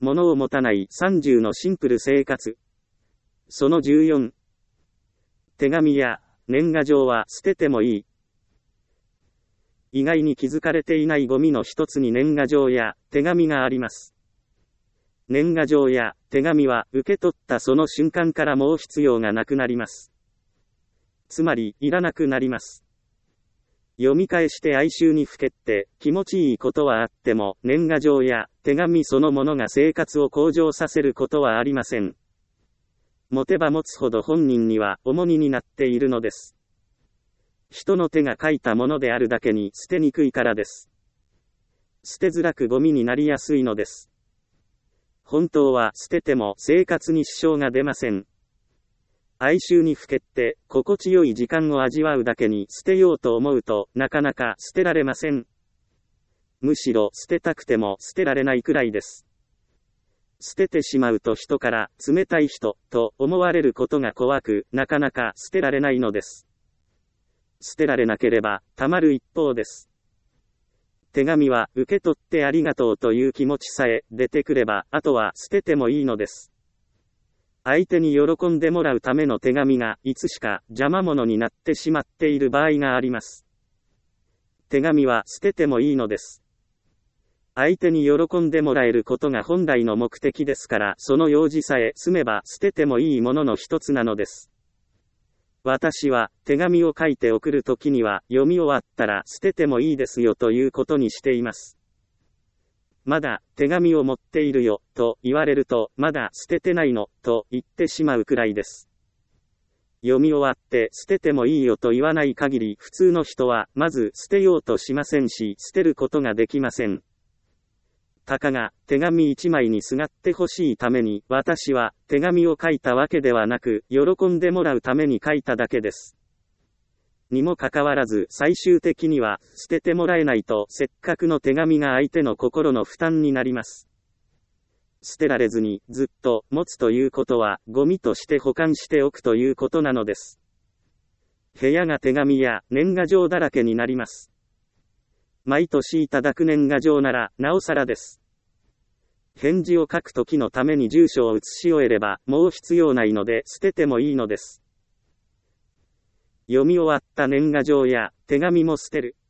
物を持たない30のシンプル生活。その14。手紙や年賀状は捨ててもいい。意外に気づかれていないゴミの一つに年賀状や手紙があります。年賀状や手紙は受け取ったその瞬間からもう必要がなくなります。つまり、いらなくなります。読み返して哀愁にふけって気持ちいいことはあっても、年賀状や手紙そのものが生活を向上させることはありません。持てば持つほど本人には重荷になっているのです。人の手が書いたものであるだけに捨てにくいからです。捨てづらくゴミになりやすいのです。本当は捨てても生活に支障が出ません。哀愁にふけって心地よい時間を味わうだけに捨てようと思うとなかなか捨てられません。むしろ捨てたくても捨てられないくらいです。捨ててしまうと人から冷たい人と思われることが怖く、なかなか捨てられないのです。捨てられなければたまる一方です。手紙は受け取ってありがとうという気持ちさえ出てくれば、あとは捨ててもいいのです。相手に喜んでもらうための手紙がいつしか邪魔者になってしまっている場合があります。手紙は捨ててもいいのです。相手に喜んでもらえることが本来の目的ですから、その用事さえ済めば捨ててもいいものの一つなのです。私は手紙を書いて送るときには、読み終わったら捨ててもいいですよということにしています。まだ手紙を持っているよと言われると、まだ捨ててないのと言ってしまうくらいです。読み終わって捨ててもいいよと言わない限り、普通の人はまず捨てようとしませんし、捨てることができません。たかが手紙一枚にすがってほしいために、私は手紙を書いたわけではなく、喜んでもらうために書いただけです。にもかかわらず、最終的には捨ててもらえないと、せっかくの手紙が相手の心の負担になります。捨てられずにずっと持つということは、ゴミとして保管しておくということなのです。部屋が手紙や年賀状だらけになります。毎年いただく年賀状なら、なおさらです。返事を書くときのために住所を写し終えれば、もう必要ないので捨ててもいいのです。読み終わった年賀状や手紙も捨てる。